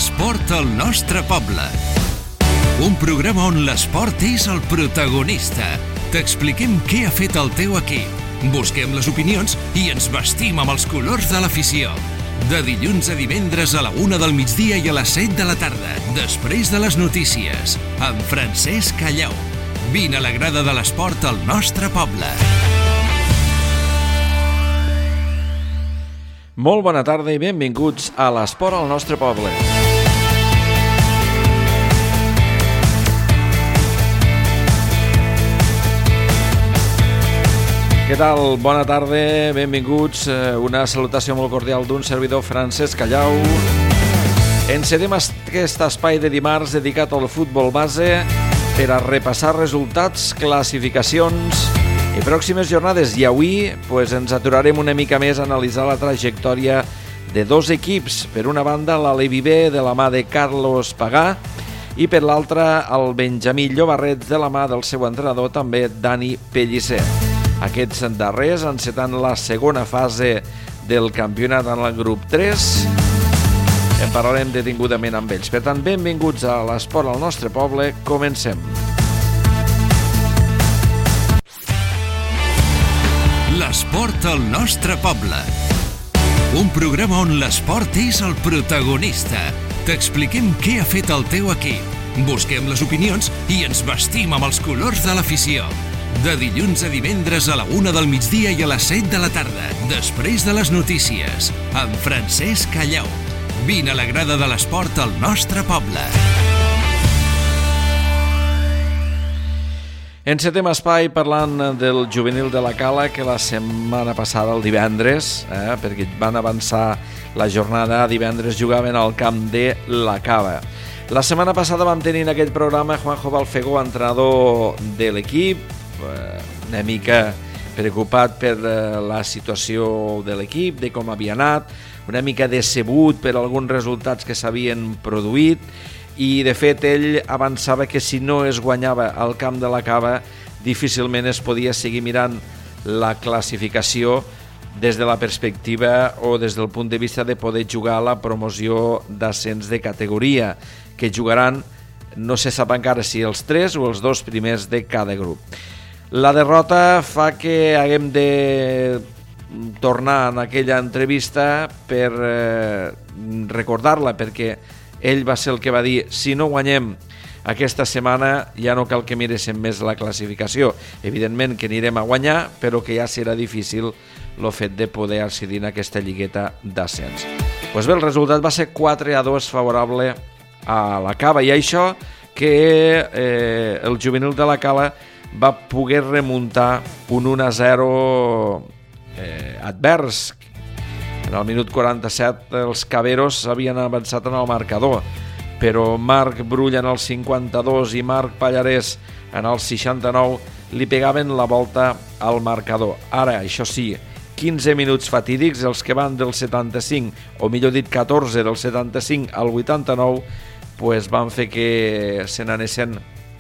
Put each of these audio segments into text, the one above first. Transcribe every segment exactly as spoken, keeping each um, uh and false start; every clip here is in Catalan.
L'esport al nostre poble. Un programa on l'esport és el protagonista. T'expliquem què ha fet el teu equip. Busquem les opinions i ens vestim amb els colors de l'afició. De dilluns a divendres a la una del migdia i a les set de la tarda, després de les notícies, amb Francesc Callau. Vine a la grada de l'esport al nostre poble. Molt bona tarda i benvinguts a l'esport al nostre poble. Què tal? Bona tarda, benvinguts. Una salutació molt cordial d'un servidor, Francesc Callau. Encedem aquest espai de dimarts dedicat al futbol base per a repassar resultats, classificacions i pròximes jornades. I avui pues, ens aturarem una mica més a analitzar la trajectòria de dos equips. Per una banda, l'Alevi B de la mà de Carlos Pagà i per l'altra, el Benjamí Llobarret de la mà del seu entrenador, també Dani Pellicer. Aquests darrers encetant la segona fase del campionat en el grup tres. En parlarem detingudament amb ells. Per tant, benvinguts a l'esport al nostre poble. Comencem. L'esport al nostre poble. Un programa on l'esport és el protagonista. T'expliquem què ha fet el teu equip. Busquem les opinions i ens vestim amb els colors de l'afició. De dilluns a divendres a la una del migdia i a les set de la tarda, després de les notícies, amb Francesc Callau. Vine a la grada de l'esport al nostre poble. Encetem espai parlant del juvenil de la Cala, que la setmana passada, el divendres, eh, perquè van avançar la jornada, divendres jugaven al camp de la Cava. La setmana passada vam tenir en aquest programa Juanjo Balfegó, entrenador de l'equip, eh, una mica preocupat per eh, la situació de l'equip, de com havia anat, una mica decebut per alguns resultats que s'havien produït, i de fet ell avançava que si no es guanyava al camp de la Cava difícilment es podia seguir mirant la classificació des de la perspectiva o des del punt de vista de poder jugar a la promoció d'ascens de categoria, que jugaran, no se sap encara si els tres o els dos primers de cada grup. La derrota fa que haguem de tornar en aquella entrevista per eh, recordar-la, perquè ell va ser el que va dir: si no guanyem aquesta setmana ja no cal que miréssim més la classificació. Evidentment que anirem a guanyar, però que ja serà difícil el fet de poder accedir en aquesta lligueta d'ascens. Pues bé, el resultat va ser quatre a dos favorable a la Cava, i això que eh, el juvenil de la Cala va poder remuntar un un a zero eh, advers. En el minut quaranta-set els caveros havien avançat en el marcador, però Marc Brull en el cinquanta-dos i Marc Pallarès en el seixanta-nou li pegaven la volta al marcador. Ara, això sí, quinze minuts fatídics, els que van del setanta-cinc, o millor dit catorze, del setanta-cinc al vuitanta-nou, pues van fer que se n'anessin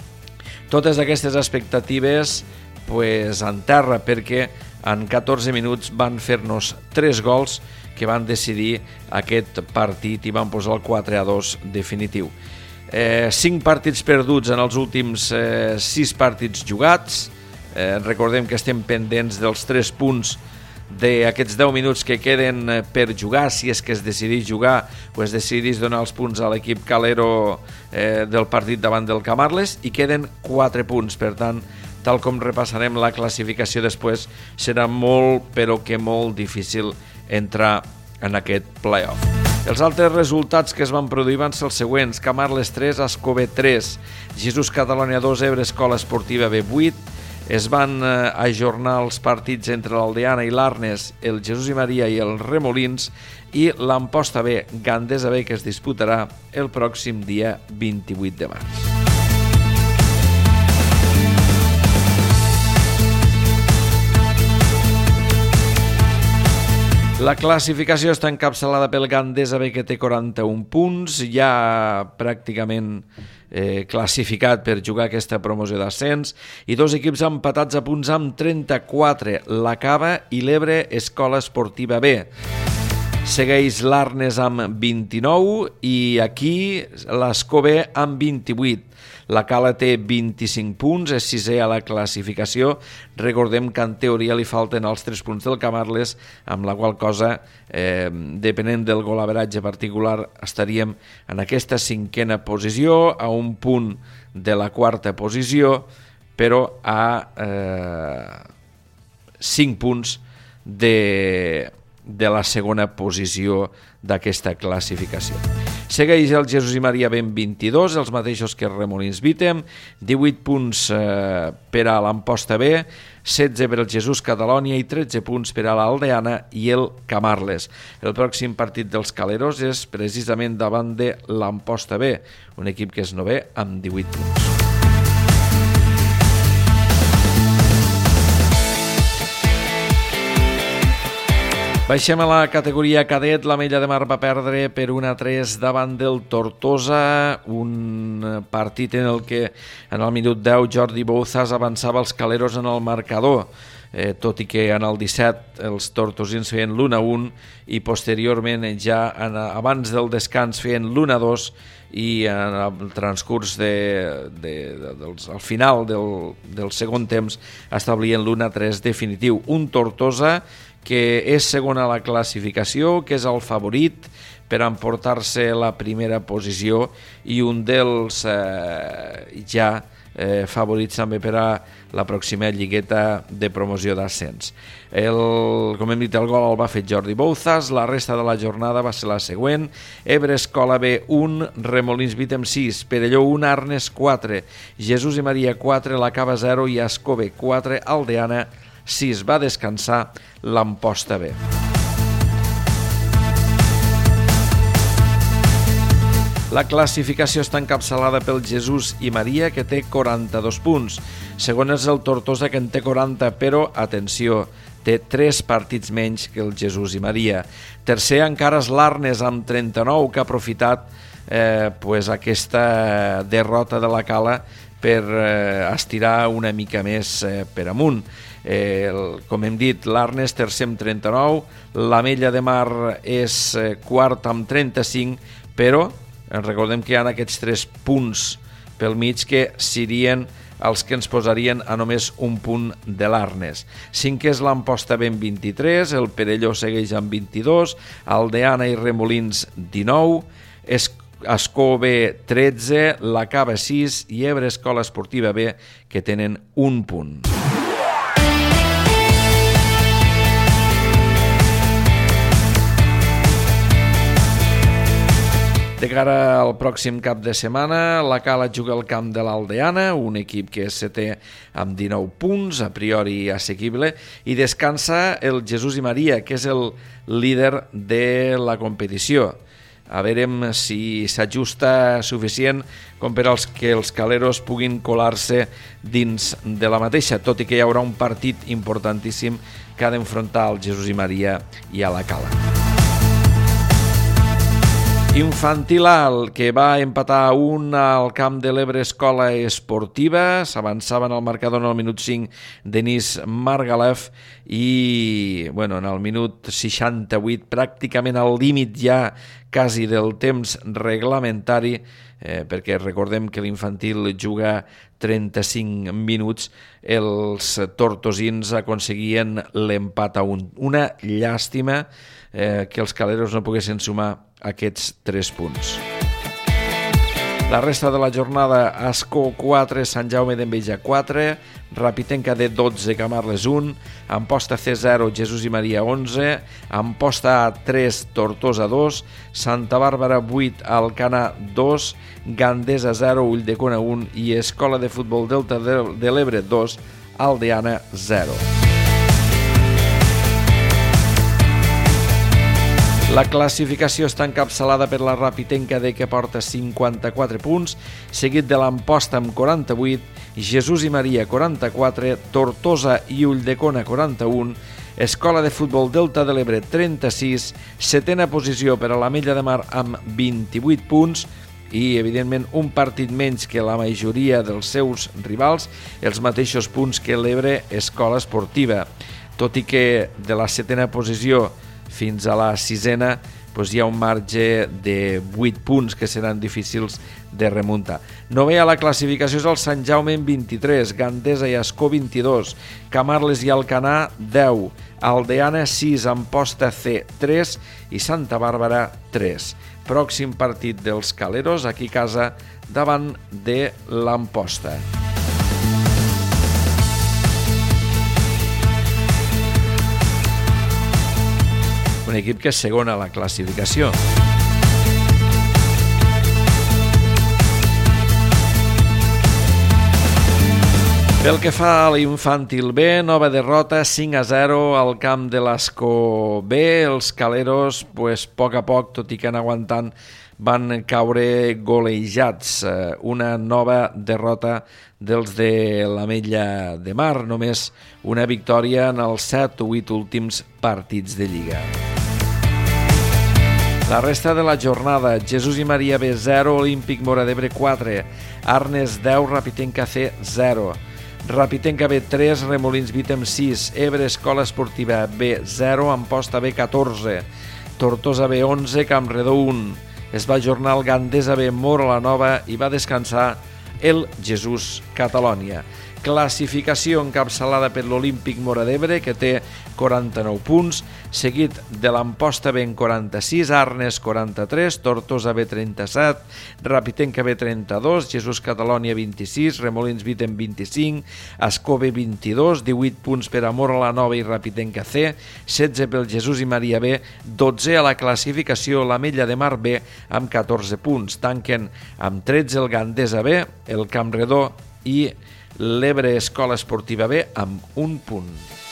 totes aquestes expectatives pues, en terra, perquè en catorze minuts van fer-nos tres gols que van decidir aquest partit i van posar el quatre a dos definitiu. Eh, cinc partits perduts en els últims eh, sis partits jugats. Eh, recordem que estem pendents dels tres punts d'aquests deu minuts que queden per jugar. Si és que es decidís jugar, pues decidís donar els punts a l'equip calero eh, del partit davant del Camarles, i queden quatre punts. Per tant, tal com repassarem la classificació després, serà molt, però que molt difícil entrar en aquest play-off. Els altres resultats que es van produir van ser els següents: Camarles tres, Ascobé tres, Jesús Catalunya dos, Ebre Escola Esportiva B vuit. Es van eh, ajornar els partits entre l'Aldeana i l'Arnes, el Jesús i Maria i el Remolins, i l'Amposta B, Gandesa B, que es disputarà el pròxim dia vint-i-vuit de març. La classificació està encapçalada pel Gandesa B, que té quaranta-un punts, ja pràcticament eh, classificat per jugar aquesta promoció d'ascens, i dos equips empatats a punts amb trenta-quatre, la Cava i l'Ebre Escola Esportiva B. Segueix l'Arnes amb vint-i-nou i aquí l'Escobé amb vint-i-vuit. La Cala té vint-i-cinc punts, és sisè a la classificació. Recordem que en teoria li falten els tres punts del Camarles, amb la qual cosa, eh, depenent del golaveratge particular, estaríem en aquesta cinquena posició, a un punt de la quarta posició, però a eh, cinc punts de, de la segona posició d'aquesta classificació. Segueix el Jesús i Maria ben vint-i-dos, els mateixos que Remolins Vítem, divuit punts eh, per a l'Amposta B, setze per al Jesús Catalònia i tretze punts per a l'Aldeana i el Camarles. El pròxim partit dels Caleros és precisament davant de l'Amposta B, un equip que és novè amb divuit punts. Baixem a la categoria cadet. l'Ametlla de Mar va perdre per un a tres davant del Tortosa, un partit en el que en el minut deu Jordi Bouzas avançava els Caleros en el marcador, eh, tot i que en el disset els tortosins feien l'u a un i posteriorment ja en, abans del descans feien l'u a dos i en el transcurs de, de, de, dels, al final del, del segon temps establien l'u a tres definitiu. Un Tortosa que és segon a la classificació, que és el favorit per emportar-se la primera posició i un dels eh, ja eh, favorits també per a la pròxima lligueta de promoció d'ascens. El, com hem dit, el gol el va fer Jordi Bouzas, la resta de la jornada va ser la següent: Ebre Escola B un, Remolins Vítem sis, Perelló un, Arnes quatre, Jesús i Maria quatre, la Cava zero i Escobé quatre, Aldeana sis. Va descansar l'Amposta B. La classificació està encapçalada pel Jesús i Maria, que té quaranta-dos punts. Segon és el Tortosa, que en té quaranta, però, atenció, té tres partits menys que el Jesús i Maria. Tercer encara és l'Arnes amb trenta-nou, que ha aprofitat eh, pues, aquesta derrota de la Cala per eh, estirar una mica més eh, per amunt. Eh, el, com hem dit, l'Arnes tercer amb trenta-nou, l'Ametlla de Mar és eh, quart amb trenta-cinc, però recordem que hi ha aquests tres punts pel mig que serien els que ens posarien a només un punt de l'Arnes. Cinquè és l'Amposta B amb vint-i-tres, el Perelló segueix amb vint-i-dos, Aldeana i Remolins dinou, Escó B tretze, la Cava sis i Ebre Escola Esportiva B, que tenen un punt. De cara al pròxim cap de setmana, la Cala juga al camp de l'Aldeana, un equip que és setè amb dinou punts, a priori assequible, i descansa el Jesús i Maria, que és el líder de la competició. A veure si s'ajusta suficient com per als que els caleros puguin colar-se dins de la mateixa, tot i que hi haurà un partit importantíssim que ha d'enfrontar el Jesús i Maria i a la Cala. Infantil A, que va empatar a un al camp de l'Ebre Escola Esportiva, s'avançava en el marcador en el minut cinc Denis Margalef i bueno, en el minut seixanta-vuit, pràcticament al límit ja quasi del temps reglamentari, eh, perquè recordem que l'infantil juga trenta-cinc minuts, els tortosins aconseguien l'empat a un. Una llàstima eh, que els caleros no poguessin sumar aquests tres punts. La resta de la jornada: Ascó quatre, Sant Jaume d'Enveja quatre, Rapitenca D dotze, Camarles un, Amposta C zero, Jesús i Maria onze, Amposta A tres, Tortosa dos, Santa Bàrbara vuit, Alcanar dos, Gandesa zero, Ulldecona un i Escola de Futbol Delta de l'Ebre dos, Aldeana zero. La classificació està encapçalada per la Rapitenca D, que porta cinquanta-quatre punts, seguit de l'Amposta amb quaranta-vuit, Jesús i Maria quaranta-quatre, Tortosa i Ulldecona quaranta-un, Escola de Futbol Delta de l'Ebre trenta-sis, setena posició per a l'Ametlla de Mar amb vint-i-vuit punts i, evidentment, un partit menys que la majoria dels seus rivals, els mateixos punts que l'Ebre Escola Esportiva, tot i que de la setena posició fins a la sisena doncs hi ha un marge de vuit punts que seran difícils de remuntar. Novè a la classificació és el Sant Jaume amb vint-i-tres, Gandesa i Ascó vint-i-dos, Camarles i Alcanar deu, Aldeana sis, Amposta C tres i Santa Bàrbara tres. Pròxim partit dels Caleros, aquí a casa davant de l'Amposta. Un equip que és segon a la classificació. Pel que fa a l'Infantil B, nova derrota, cinc a zero al camp de l'Ascó B. Els Caleros, pues, a poc a poc, tot i que han aguantant, van caure golejats. Una nova derrota dels de l'Ametlla de Mar, només una victòria en els set o vuit últims partits de Lliga. La resta de la jornada: Jesús i Maria B zero, Olímpic Móra d'Ebre quatre, Arnes deu, Rapitenca C zero, Rapitenca B tres, Remolins Vítem sis, Ebre Escola Esportiva B zero, Amposta B catorze, Tortosa B onze, Campredó un. Es va ajornar el Gandesa B Móra la Nova i va descansar el Jesús Catalònia. Classificació encapçalada per l'Olímpic Móra d'Ebre, que té quaranta-nou punts, seguit de l'Amposta B en quaranta-sis, Arnes quaranta-tres, Tortosa B trenta-set, Rapitenca B trenta-dos, Jesús Catalònia vint-i-sis, Remolins Vítem vint-i-cinc, Ascó B vint-i-dos, divuit punts per a Móra la Nova i Rapitenca C, setze pel Jesús i Maria B, dotze a la classificació l'Ametlla de Mar B amb catorze punts. Tanquen amb tretze el Gandesa B, el Campredó i l'Ebre Escola Esportiva B amb un punt.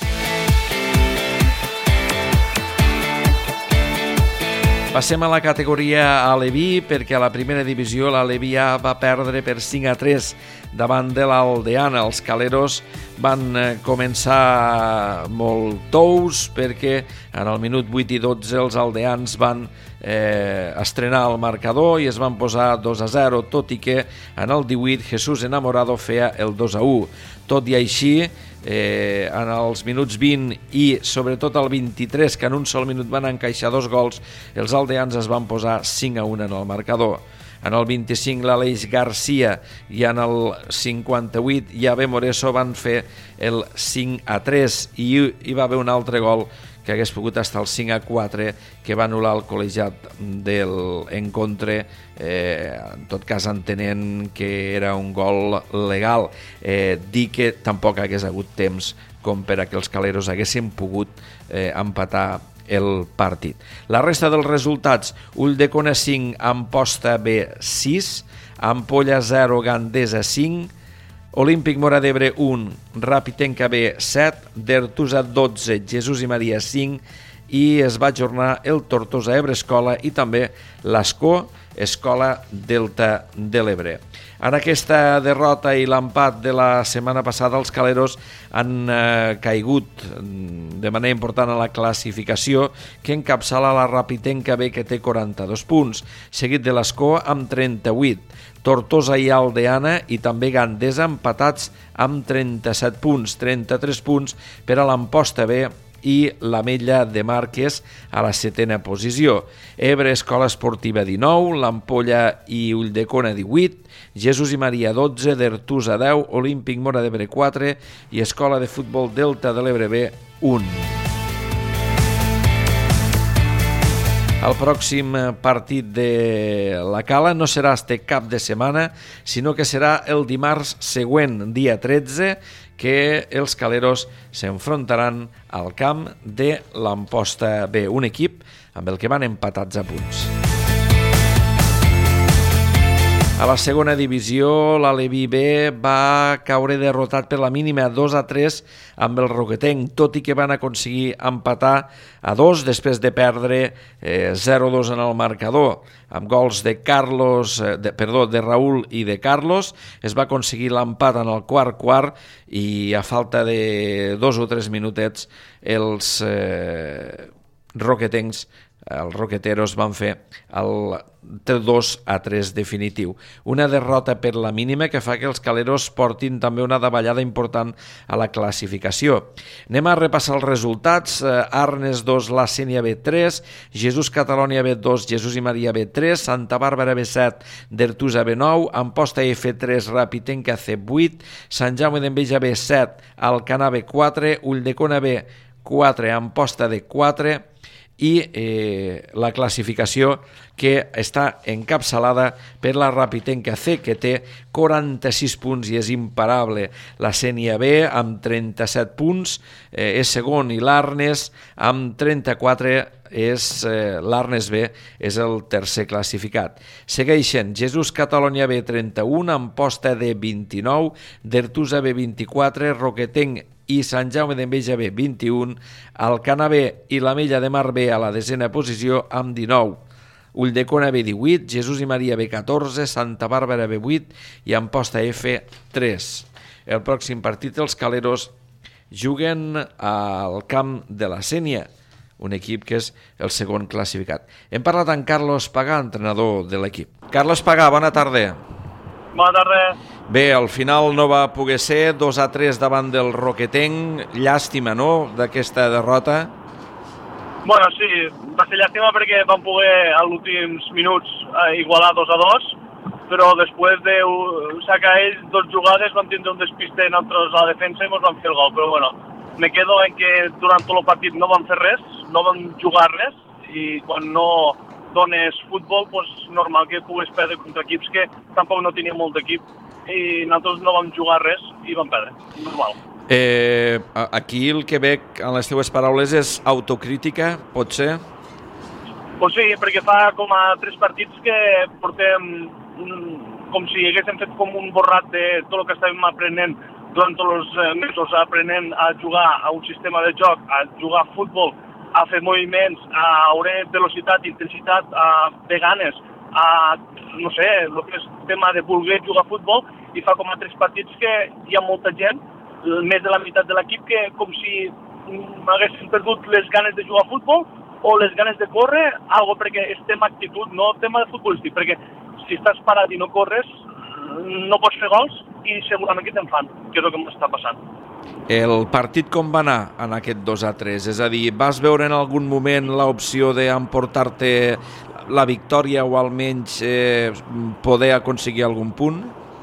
Passem a la categoria Aleví, perquè a la primera divisió l'Aleví A va perdre per cinc a tres davant de l'Aldeana. Els Caleros van començar molt tous perquè en el minut vuit i dotze els aldeans van eh, estrenar el marcador i es van posar dos a zero, tot i que en el divuit Jesús Enamorado feia el dos a u. Tot i així, eh, en els minuts vint i sobretot el vint-i-tres, que en un sol minut van encaixar dos gols, els aldeans es van posar cinc a un en el marcador. En el vint-i-cinc l'Aleix Garcia i en el cinquanta-vuit Javé Moreso van fer el cinc a tres i hi va haver un altre gol que hagués pogut estar el cinc a quatre, que va anul·lar el col·legiat del encontre, eh, en tot cas entenent que era un gol legal. Eh, dir que tampoc hagués hagut temps com per a que els Caleros haguessin pogut eh, empatar el partit. La resta dels resultats: Ulldecona cinc, Amposta B sis, Ampolla zero, Gandesa cinc, Olímpic Móra d'Ebre un, Rapitenca B set, Dertusa dotze, Jesús i Maria cinc i es va ajornar el Tortosa Ebre Escola i també l'Ascó Escola Delta de l'Ebre. En aquesta derrota i l'empat de la setmana passada, els Caleros han eh, caigut de manera important a la classificació, que encapçala la Rapitenca B, que té quaranta-dos punts, seguit de l'Ascó amb trenta-vuit, Tortosa i Aldeana i també Gandesa empatats amb trenta-set punts, trenta-tres punts per a l'Amposta B i l'Ametlla de Mar, que és a la setena posició. Ebre Escola Esportiva dinou, l'Ampolla i Ulldecona divuit, Jesús i Maria dotze, Dertusa deu, Olímpic Móra d'Ebre quatre i Escola de Futbol Delta de l'Ebre B un. El pròxim partit de la Cala no serà este cap de setmana, sinó que serà el dimarts següent, dia tretze, que els Caleros s'enfrontaran al camp de l'Amposta B, un equip amb el que van empatats a punts. A la segona divisió, l'Aleví B va caure derrotat per la mínima dos a tres amb el Roquetenc, tot i que van aconseguir empatar a dos després de perdre eh, zero a dos en el marcador. Amb gols de Carlos, eh, de, perdó, de Raúl i de Carlos, es va aconseguir l'empat en el quart quart i a falta de dos o tres minutets els eh, roquetencs els roqueteros van fer el dos a tres definitiu. Una derrota per la mínima que fa que els caleros portin també una davallada important a la classificació. Anem a repassar els resultats. Arnes dos, La Sénia B tres, Jesús Catalònia B dos, Jesús i Maria B tres, Santa Bàrbara B set, Dertusa B nou, Amposta F tres, Rapitenca C vuit, Sant Jaume d'Enveja B set, Alcanar B quatre, Ulldecona B quatre, Amposta D quatre, i eh, la classificació que està encapçalada per la Rapitenca C, que té quaranta-sis punts i és imparable. La Sénia B amb trenta-set punts eh, és segon, i l'Arnes amb trenta-quatre és eh, l'Arnes B és el tercer classificat. Segueixen Jesús Catalònia B trenta-un, Amposta D vint-i-nou, Dertusa B vint-i-quatre, Roquetenc i Sant Jaume d'Enveja B vint-i-un, Alcanar B i l'Ametlla de Mar B a la desena posició amb dinou, Ulldecona B divuit, Jesús i Maria B catorze, Santa Bàrbara B vuit i Amposta F tres. El pròxim partit els caleros juguen al camp de la Sénia, un equip que és el segon classificat. Hem parlat amb Carlos Pagà, entrenador de l'equip. Carlos Pagà, bona tarda. Bona tarda. Bé, al final no va poder ser, dos a tres davant del Roquetenc. Llàstima, no?, d'aquesta derrota. Bueno, sí, va ser llàstima perquè vam poder, als últims minuts, igualar dos a dos, però després de sacar ells dos jugades vam tindre un despiste nosaltres a la defensa i ens vam fer el gol. Però bueno, me quedo en que durant tot el partit no vam fer res, no vam jugar res, i quan no dones futbol, doncs normal que puguis perdre contra equips que tampoc no tenien molt d'equip, i nosaltres no vam jugar res i vam perdre, normal. Eh, aquí el que veig en les teves paraules és autocrítica, pot ser? Pues sí, perquè fa com a tres partits que portem com si haguéssim fet com un borrat de tot el que estàvem aprenent durant tots els mesos, aprenent a jugar a un sistema de joc, a jugar a futbol, a fer moviments, a haure velocitat, intensitat, a de ganes, a, no sé, el que és tema de voler jugar a futbol, i fa com a tres partits que hi ha molta gent, més de la meitat de l'equip, que com si haguessin perdut les ganes de jugar a futbol o les ganes de córrer, algo perquè és tema actitud, no tema de futbolístic, perquè si estàs parat i no corres, no pots fer gols i segurament que te'n fan, que és el que m'està passant. El partit com va anar en aquest dos a tres? És a dir, vas veure en algun moment l'opció d'emportar-te la victòria o almenys eh, poder aconseguir algun punt?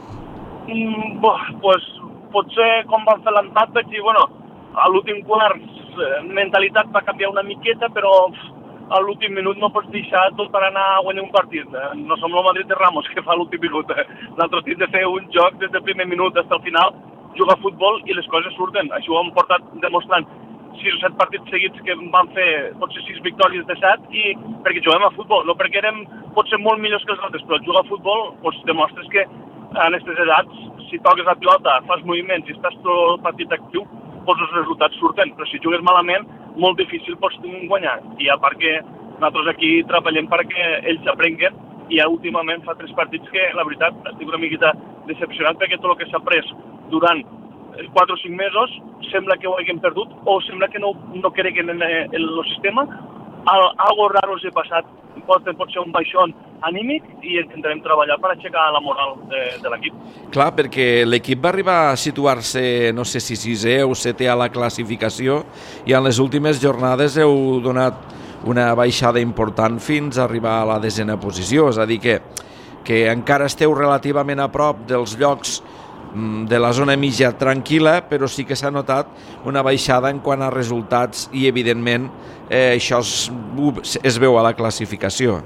Mm, bo, pues, potser com van fer l'empat vaig dir, bueno, a l'últim quart eh, mentalitat va canviar una miqueta, però a l'últim minut no pots deixar tot per anar a guanyar un partit. Eh? No som el Madrid de Ramos, que fa l'últim minut. Eh? Nosaltres hem de fer un joc des del primer minut fins al final, jugar a futbol i les coses surten. Això ho hem portat demostrant sis o set partits seguits que vam fer potser sis victòries de set, i perquè juguem a futbol, no perquè érem potser molt millors que els altres, però jugar a futbol doncs, demostres que en aquestes edats, si toques la pilota, fas moviments i estàs tot el partit actiu, doncs els resultats surten, però si jugues malament, molt difícil pots guanyar. I a part que nosaltres aquí treballem perquè ells aprenguen, i ja últimament fa tres partits que, la veritat, estic una miqueta decepcionat perquè tot el que s'ha pres durant quatre o cinc mesos sembla que ho haguem perdut o sembla que no, no creguen en el, el sistema. Al, algo raro els ha passat, pot, pot ser un baixón anímic, i intentarem treballar per aixecar la moral de, de l'equip. Clar, perquè l'equip va arribar a situar-se, no sé si sisè o setè a la classificació, i en les últimes jornades heu donat una baixada important fins a arribar a la desena posició, és a dir que, que encara esteu relativament a prop dels llocs de la zona mitja tranquil·la, però sí que s'ha notat una baixada en quant a resultats i, evidentment, eh, això es, es veu a la classificació.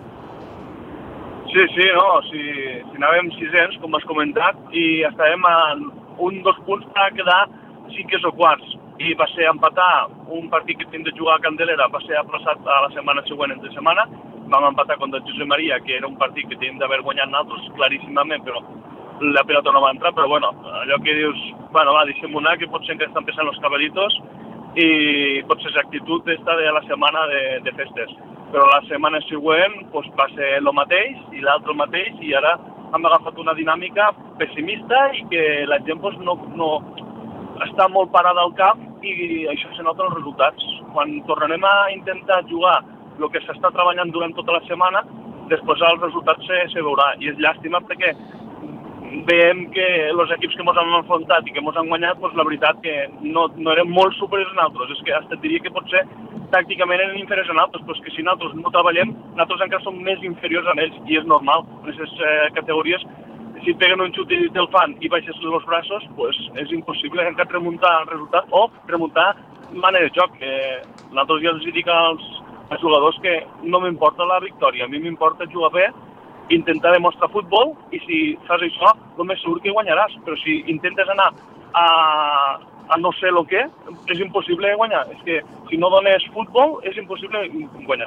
Sí, sí, no, si, si anàvem sisens, com has comentat, i estàvem a un dos punts per quedar cinquers o quarts, i va ser empatar un partit que tenim de jugar a Candelera, va ser aplaçat a la setmana següent entre setmana, vam empatar contra Josep Maria, que era un partit que tenim d'haver guanyat nosaltres claríssimament, però la pilota no va entrar, però bueno, allò que dius, bueno, va, deixem una, que potser encara estan pesant els cabellitos, i potser l'actitud d'esta de la setmana de, de festes. Però la setmana següent pues, va ser el mateix, i l'altre el mateix, i ara hem agafat una dinàmica pessimista i que la gent pues, no, no està molt parada al camp, i això se nota els resultats. Quan tornarem a intentar jugar el que s'està treballant durant tota la setmana, després el resultat se, se veurà. I és llàstima perquè veiem que els equips que ens han enfrontat i que ens han guanyat, doncs la veritat que no, no eren molt superiors a nosaltres. És que hasta et diria que potser tàcticament eren inferiors a nosaltres, però és que si nosaltres no treballem, nosaltres encara som més inferiors a ells, i és normal. En aquestes eh, categories, si et peguen un xut i te'l fan i baixes els braços, pues és impossible encara remuntar el resultat o remuntar manera de joc. Eh, nosaltres ja els dic als, als jugadors que no m'importa la victòria, a mi m'importa jugar bé, intentar demostrar futbol, i si fas això, el més segur que guanyaràs. Però si intentes anar a, a no sé el què, és impossible guanyar. És que si no dones futbol, és impossible guanyar.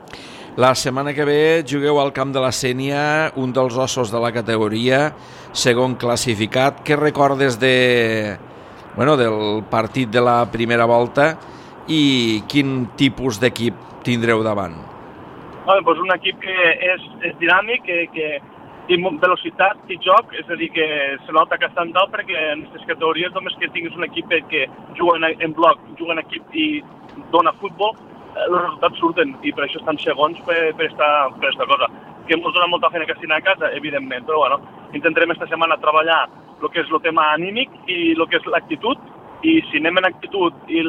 La setmana que ve jugueu al camp de la Sénia, un dels ossos de la categoria, segon classificat. Què recordes de, bueno, del partit de la primera volta i quin tipus d'equip tindreu davant? Bueno, doncs un equip que és, és dinàmic, que, que té velocitat i joc, és a dir, que se nota que està en dalt, perquè en aquestes categories només que tinguis un equip que juga en, en bloc, juga en equip i dona futbol, els resultats surten, i per això estan segons per, per, esta, per esta cosa. Que ens dona molta feina castina a casa, evidentment, però bueno, intentarem esta setmana treballar el que és el tema anímic i el que és l'actitud, i si anem en actitud i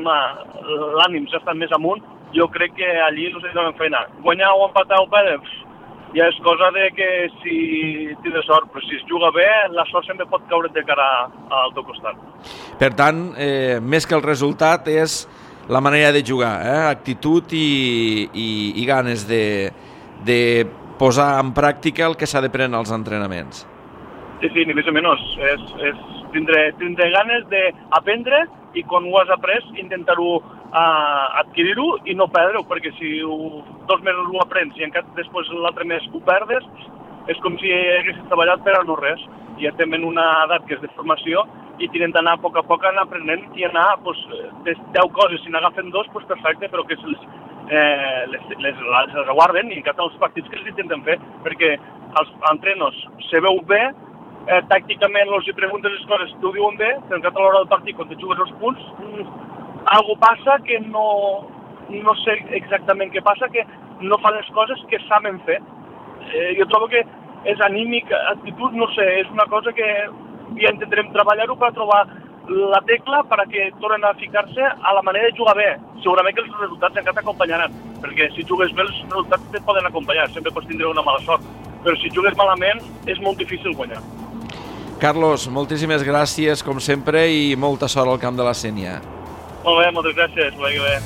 l'ànim ja està més amunt, jo crec que allí no se donen feina. Guanyar o empatar o perdre, ja és cosa de que si tens sort, però si es juga bé, la sort sempre pot caure de cara al teu costat. Per tant, eh, més que el resultat és la manera de jugar, eh? Actitud i, i, i ganes de, de posar en pràctica el que s'ha de prendre als entrenaments. Sí, sí, ni més o menys. És, és tindre, tindre ganes d'aprendre i quan ho has après intentar-ho uh, adquirir-ho i no perdre-ho, perquè si ho, dos mesos ho aprens i encara després l'altre mes ho perdes, és com si haguessis treballat per a no res. Ja estem en una edat que és de formació i tenen d'anar a poc a poc anar aprenent i anar, pues, de deu coses, si n'agafen dos, pues perfecte, però que les, eh, les, les, les guarden i encara els partits que els intenten fer, perquè els entrenos se veu bé, eh, tàcticament els hi preguntes les coses, t'ho diuen bé, però encara a l'hora del partit, quan te jugues els punts, algo passa que no, no sé exactament què passa, que no fan les coses que saben fer. Eh, jo trobo que és anímic, actitud, no sé, és una cosa que ja intentarem treballar-ho per trobar la tecla perquè tornen a ficar-se a la manera de jugar bé. Segurament que els resultats encara t'acompanyaran, perquè si jugues bé els resultats et poden acompanyar, sempre pots tindre una mala sort, però si jugues malament és molt difícil guanyar. Carlos, moltíssimes gràcies, com sempre, i molta sort al camp de la Sénia. Molt bé, moltes gràcies, vagi bé.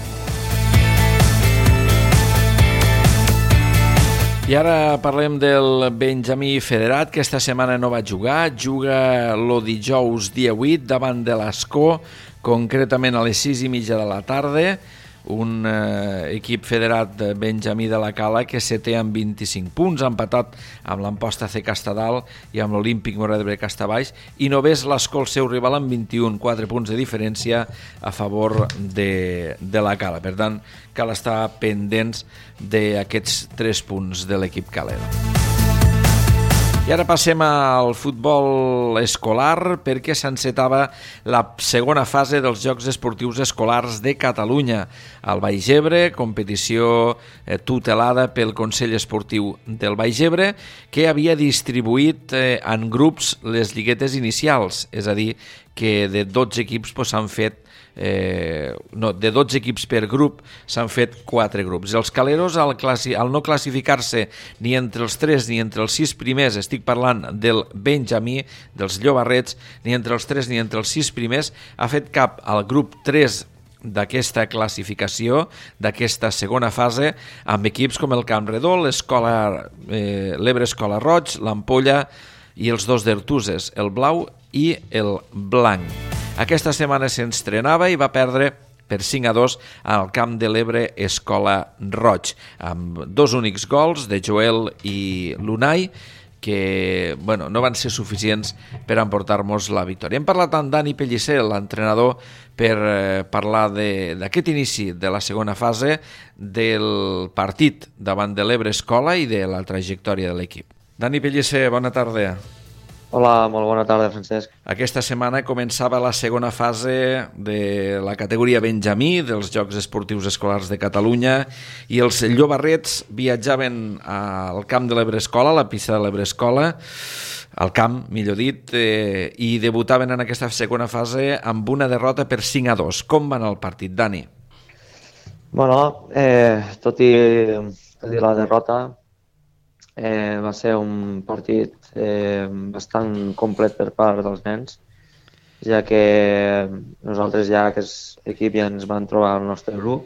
I ara parlem del Benjamí Federat, que esta setmana no va jugar. Juga el dijous dia vuit davant de l'Ascó, concretament a les sis i mitja de la tarda. Un eh, equip federat de Benjamí de la Cala que se té amb vint-i-cinc punts, empatat amb l'Amposta C Castadal i amb l'Olímpic Móra d'Ebre Castabaix, i només l'Ascó, el seu rival, amb vint-i-un, quatre punts de diferència a favor de, de la Cala. Per tant, cal estar pendents d'aquests tres punts de l'equip calero. I ara passem al futbol escolar, perquè s'encetava la segona fase dels Jocs Esportius Escolars de Catalunya. Al Baix Ebre, competició tutelada pel Consell Esportiu del Baix Ebre, que havia distribuït en grups les lliguetes inicials, és a dir, que de dotze equips pues, s'han fet Eh, no, de dotze equips per grup s'han fet quatre grups. Els caleros, al, classi, al no classificar-se ni entre els tres ni entre els sis primers, estic parlant del Benjamí, dels Llobarrets, ni entre els tres ni entre els sis primers, ha fet cap al grup tres d'aquesta classificació, d'aquesta segona fase, amb equips com el Camp Redó, l'Escola, eh, l'Ebre Escola Roig, l'Ampolla i els dos d'Ertuses, el Blau i el Blanc. Aquesta setmana s'estrenava i va perdre per cinc a dos al camp de l'Ebre Escola Roig, amb dos únics gols de Joel i l'Unai, que bueno, no van ser suficients per emportar-nos la victòria. Hem parlat amb Dani Pellicer, l'entrenador, per eh, parlar d'aquest inici de la segona fase, del partit davant de l'Ebre Escola i de la trajectòria de l'equip. Dani Pellicer, bona tarda. Hola, molt bona tarda, Francesc. Aquesta setmana començava la segona fase de la categoria Benjamí dels Jocs Esportius Escolars de Catalunya i els llobarrets viatjaven al camp de l'Ebrescola, a la pista de l'Ebrescola, al camp, millor dit, eh, i debutaven en aquesta segona fase amb una derrota per cinc a dos. Com va anar el partit, Dani? Bueno, eh, tot i, tot i la derrota, eh, va ser un partit eh, bastant complet per part dels nens, ja que nosaltres ja, aquest equip, ja ens van trobar al nostre grup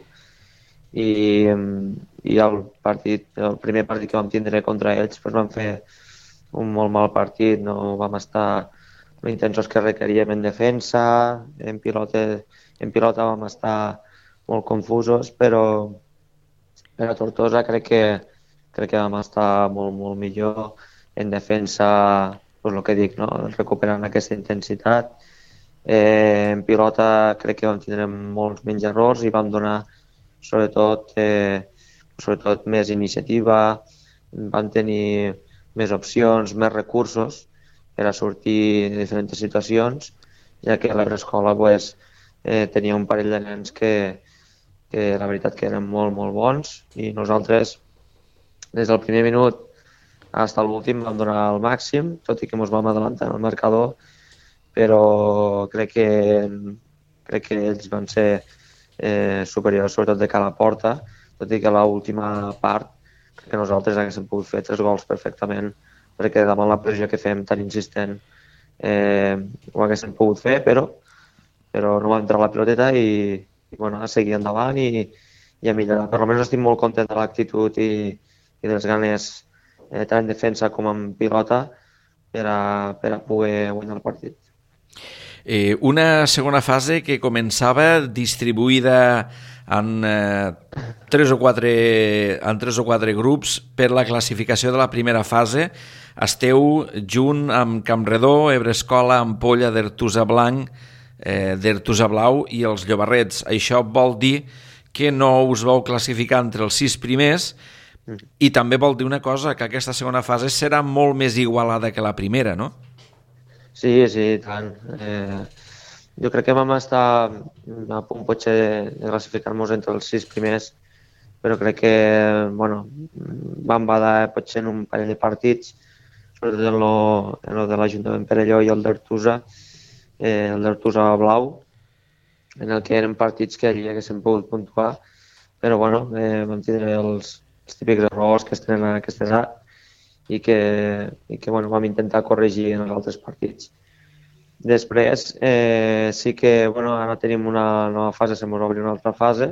i, i el, partit, el primer partit que vam tindre contra ells doncs vam fer un molt mal partit, no vam estar lo intensos que requeríem en defensa, en pilota, en pilota vam estar molt confusos, però, però a Tortosa crec que, crec que vam estar molt, molt millor en defensa, doncs el que dic, no? Recuperant aquesta intensitat. Eh, en pilota crec que vam tindre molts menys errors i vam donar sobretot, eh, sobretot més iniciativa, vam tenir més opcions, més recursos per a sortir de diferents situacions, ja que a l'escola pues, eh, tenia un parell de nens que, que la veritat que eren molt, molt bons i nosaltres des del primer minut fins a l'últim vam donar el màxim, tot i que ens vam adelantar en el marcador, però crec que, crec que ells van ser eh, superiors, sobretot de cara a la porta, tot i que a l'última part crec que nosaltres haguéssim pogut fer tres gols perfectament, perquè davant la pressió que fem tan insistent eh, ho haguéssim pogut fer, però, però no va entrar la piloteta i, i bueno, a seguir endavant i, i a millorar. Per almenys estic molt content de l'actitud i, i de les ganes eh, tant en defensa com en pilota per a, per a poder guanyar el partit. Eh, una segona fase que començava distribuïda en, eh, tres o quatre, en tres o quatre grups per la classificació de la primera fase. Esteu junt amb Campredó, Ebrescola, Ampolla, d'Ertusa Blanc, eh, d'Ertusa Blau i els Llobarrets. Això vol dir que no us vau classificar entre els sis primers i també vol dir una cosa, que aquesta segona fase serà molt més igualada que la primera, no? Sí, sí, tant. Eh, jo crec que vam estar a punt potser de classificar-nos entre els sis primers, però crec que bueno, vam badar potser en un parell de partits, sobretot en lo, en lo de l'Ajuntament Perelló i el d'Ertusa, eh, el d'Ertusa Blau, en el que eren partits que allí haguéssim pogut puntuar, però bueno, eh, vam tindre els, els típics errors que es tenen en aquesta edat i que, i que bueno, vam intentar corregir en els altres partits. Després eh, sí que bueno, ara tenim una nova fase, se m'obre una altra fase,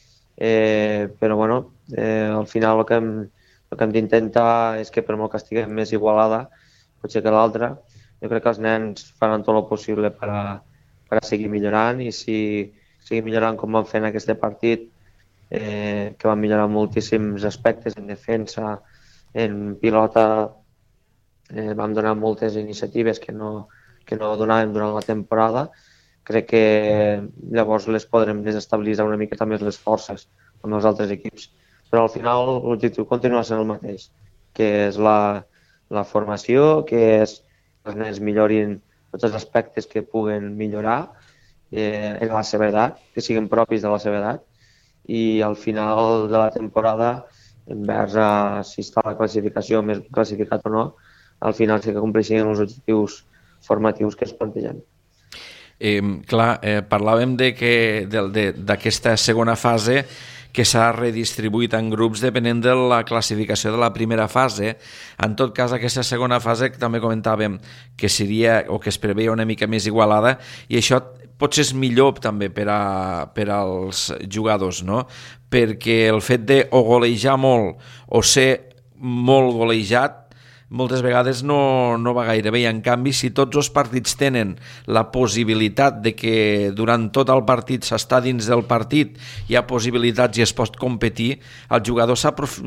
eh, però bueno, eh, al final el que hem, el que hem d'intentar és que per molt que estiguem més igualada, potser que l'altra, jo crec que els nens faran tot el possible per a, per a seguir millorant i si seguir millorant com van fer en aquest partit, eh, que van millorar moltíssims aspectes en defensa, en pilota, eh, vam donar moltes iniciatives que no, que no donàvem durant la temporada. Crec que llavors les podrem desestabilitzar una miqueta més les forces amb els altres equips. Però al final l'objectiu continua sent el mateix, que és la, la formació, que és que els nens millorin tots els aspectes que puguen millorar eh, en la seva edat, que siguin propis de la seva edat, i al final de la temporada, envers a si està la classificació més classificat o no, al final sí que compleixin els objectius formatius que es plantegen. Eh, clar, eh, parlàvem de que d'aquesta segona fase que s'ha redistribuït en grups depenent de la classificació de la primera fase. En tot cas, aquesta segona fase que també comentàvem que seria o que es preveia una mica més igualada i això potser és millor també per, a, per als jugadors, no? Perquè el fet de o golejar molt o ser molt golejat moltes vegades no, no va gaire bé. I en canvi, si tots els partits tenen la possibilitat de que durant tot el partit s'està dins del partit, hi ha possibilitats i es pot competir, el jugador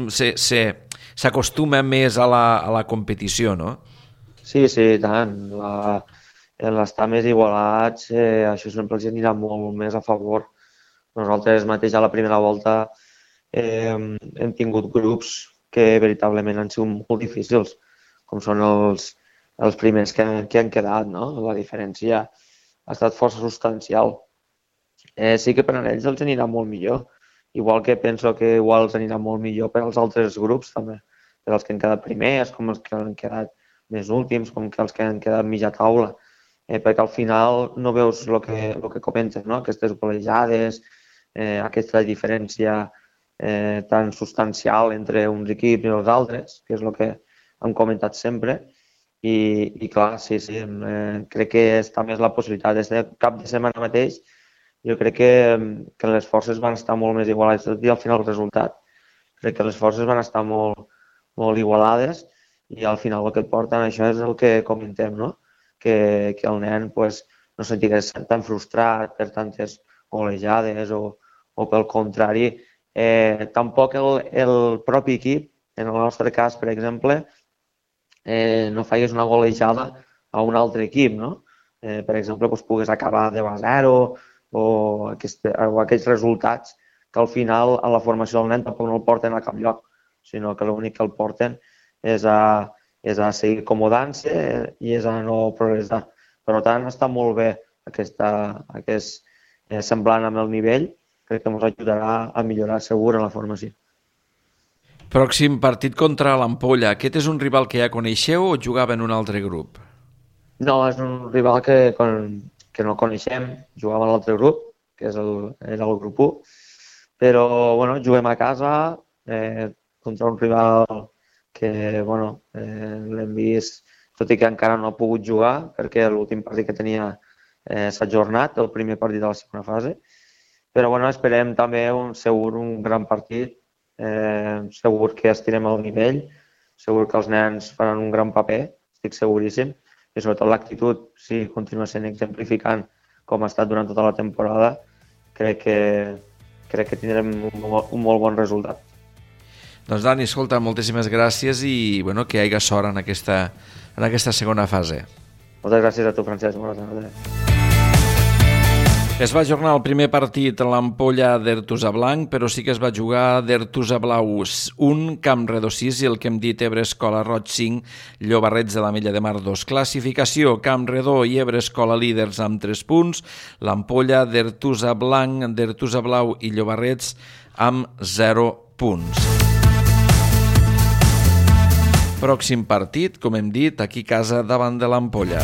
s'acostuma més a la, a la competició, no? Sí, sí, tant. La, l'estar més igualats, eh, això sempre els anirà molt més a favor. Nosaltres mateix a la primera volta eh, hem tingut grups que veritablement han sigut molt difícils, com són els, els primers que, que han quedat, no? La diferència ha estat força substancial. Eh, sí que per a ells els anirà molt millor, igual que penso que igual els anirà molt millor per als altres grups també, per als que han quedat primers, com els que han quedat més últims, com que els que han quedat mitja taula, eh, perquè al final no veus el que, el que comentes, no? Aquestes golejades, eh, aquesta diferència eh, tan substancial entre uns equips i els altres, que és el que hem comentat sempre. I, i clar, sí, sí, eh, crec que està més la possibilitat. Des de cap de setmana mateix jo crec que, que les forces van estar molt més igualades, tot i al final el resultat. Crec que les forces van estar molt, molt igualades i al final el que et porten això és el que comentem, no? Que, que el nen pues, no sentigués tan frustrat per tantes golejades o, o pel contrari, eh, tampoc el, el propi equip, en el nostre cas, per exemple, Eh, no faigués una golejada a un altre equip, no? Eh, per exemple, doncs, pugues acabar deu a zero o, aquest, o aquests resultats que al final a la formació del nen tampoc no el porten a cap lloc, sinó que l'únic que el porten és a, és a seguir acomodant-se i és a no progressar. Per tant, està molt bé aquesta, aquest eh, semblant amb el nivell, crec que ens ajudarà a millorar segur en la formació. Pròxim partit contra l'Ampolla. Aquest és un rival que ja coneixeu o jugava en un altre grup? No, és un rival que, que no coneixem. Jugava en l'altre grup, que és el, era el grup u. Però, bueno, juguem a casa eh, contra un rival que, bueno, eh, l'hem vist, tot i que encara no ha pogut jugar, perquè l'últim partit que tenia eh, s'ha ajornat, el primer partit de la segona fase. Però, bueno, esperem també un, segur un gran partit. Eh, segur que estirem el nivell, segur que els nens faran un gran paper, estic seguríssim, i sobretot l'actitud, si continua sent exemplificant com ha estat durant tota la temporada, crec que, crec que tindrem un, un molt bon resultat. Doncs Dani, escolta, moltíssimes gràcies i bueno, que hi hagi sort en aquesta, en aquesta segona fase. Moltes gràcies a tu, Francesc. Moltes gràcies. Es va ajornar el primer partit a l'Ampolla d'Ertusa Blanc, però sí que es va jugar d'Ertusa Blau un, Camp Redó sis i el que hem dit Ebre Escola Roig cinc, Llobarrets de la Mella de Mar dos. Classificació, Camp Redó i Ebre Escola líders amb tres punts, l'Ampolla d'Ertusa Blanc, d'Ertusa Blau i Llobarrets amb zero punts. Pròxim partit, com hem dit, aquí a casa davant de l'Ampolla.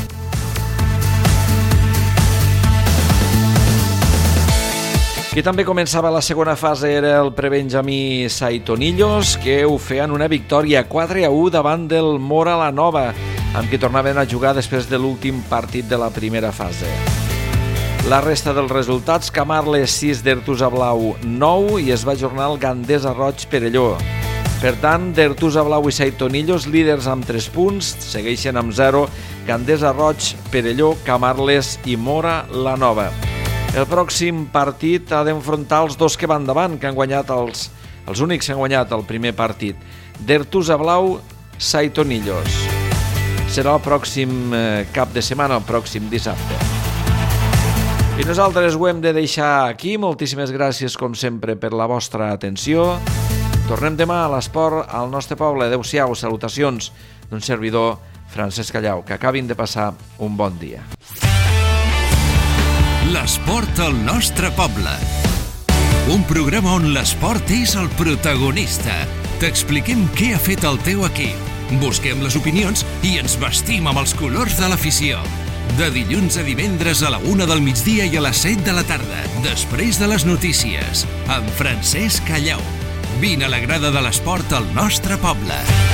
Qui també començava la segona fase era el prebenjamí Saitonillos, que ho feien una victòria quatre a u davant del Mora la Nova, amb qui tornaven a jugar després de l'últim partit de la primera fase. La resta dels resultats, Camarles sis, d'Ertusa Blau nou i es va ajornar el Gandesa Roig Perelló. Per tant, d'Ertusa Blau i Saitonillos, líders amb tres punts, segueixen amb zero, Gandesa Roig, Perelló, Camarles i Mora la Nova. El pròxim partit ha d'enfrontar els dos que van davant, que han guanyat els, els únics que han guanyat el primer partit. D'Ertusa Blau, Saitonillos. Serà el pròxim eh, cap de setmana, el pròxim dissabte. I nosaltres ho hem de deixar aquí. Moltíssimes gràcies, com sempre, per la vostra atenció. Tornem demà a l'esport al nostre poble. Adéu-siau, salutacions d'un servidor, Francesc Callau. Que acabin de passar un bon dia. L'esport al nostre poble. Un programa on l'esport és el protagonista. T'expliquem què ha fet el teu equip. Busquem les opinions i ens vestim amb els colors de l'afició. De dilluns a divendres a la una del migdia i a les set de la tarda, després de les notícies, amb Francesc Callau. Vine a la grada de l'esport al nostre poble.